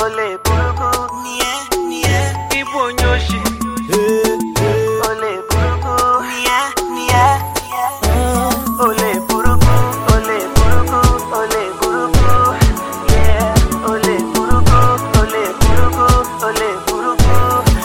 ole buruku, ibonyoshi, ole buruku, ole buruku, ole buruku, ole buruku, yeah, ole buruku, ole buruku, ole buruku,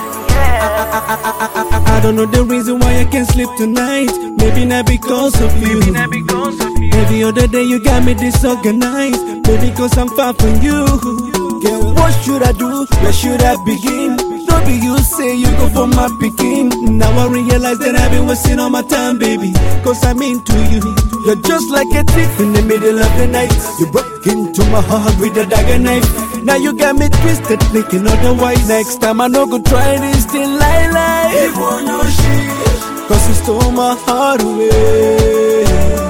yeah. I don't know the reason why I can't sleep tonight. Maybe not because of you. Every other day you got me disorganized. Maybe because I'm far from you. Girl, what should I do? Where should I begin? Don't be you say you go for my picking. Now I realize that I've been wasting all my time, baby. Cause I'm into you. You're just like a thief in the middle of the night. You broke into my heart with a dagger knife. Now you got me twisted, thinking otherwise. Next time I no go try this thing like cause you stole my heart away.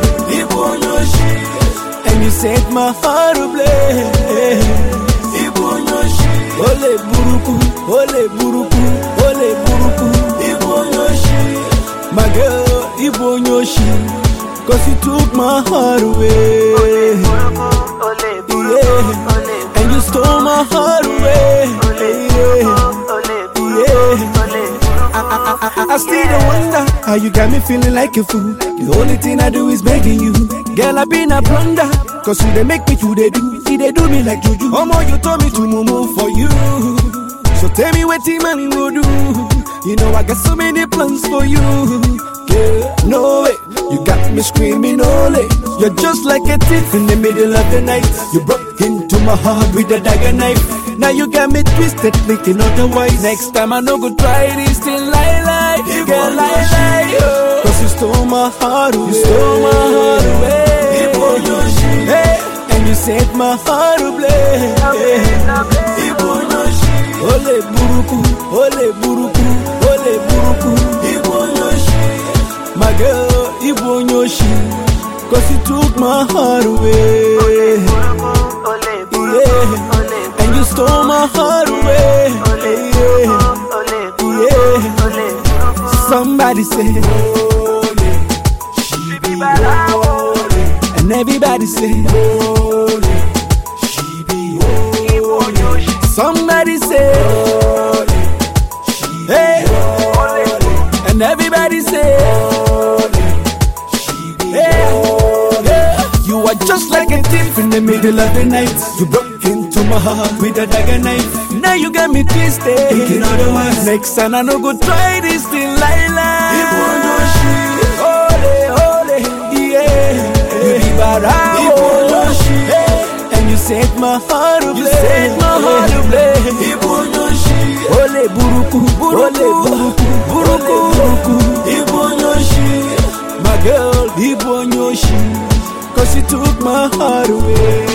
And you set my heart ablaze. Ole buruku, ole buruku, ole buruku. My girl, ibonyoshi, cause you took my heart away. Yeah. And you stole my heart away. I still don't wonder how you got me feeling like a fool. The only thing I do is begging you. Girl, I been a blunder, cause you they make me do they do. See they do me like juju. Omo, you told me to move for you. So tell me what team man will do. You know I got so many plans for you. Girl, no way, you got me screaming ole. You're just like a thief in the middle of the night. You broke into my heart with a dagger knife. Now you got me twisted, thinking otherwise. Next time I no go try this thing like girl, like cause you stole my heart away. You stole my heart away. Hey, and you set my heart ablaze. Ole buruku, ole buruku, ole buruku. My girl, ibonyoshi, cause you took my heart away. Yeah. And you stole my heart away. Yeah. Somebody say, she be and everybody say, she be somebody say, hey, and everybody say, hey. You are just like a thief in the middle of the night. You broke into my heart with a dagger knife. Now you got me twisted, thinking otherwise. Next time I no go try this thing like Ole, yeah. You be barao, hey. And you set my heart ablaze. You set my heart ablaze. Ole buruku, ole buruku, buruku. My girl, ibonyoshi, cause you took my heart away.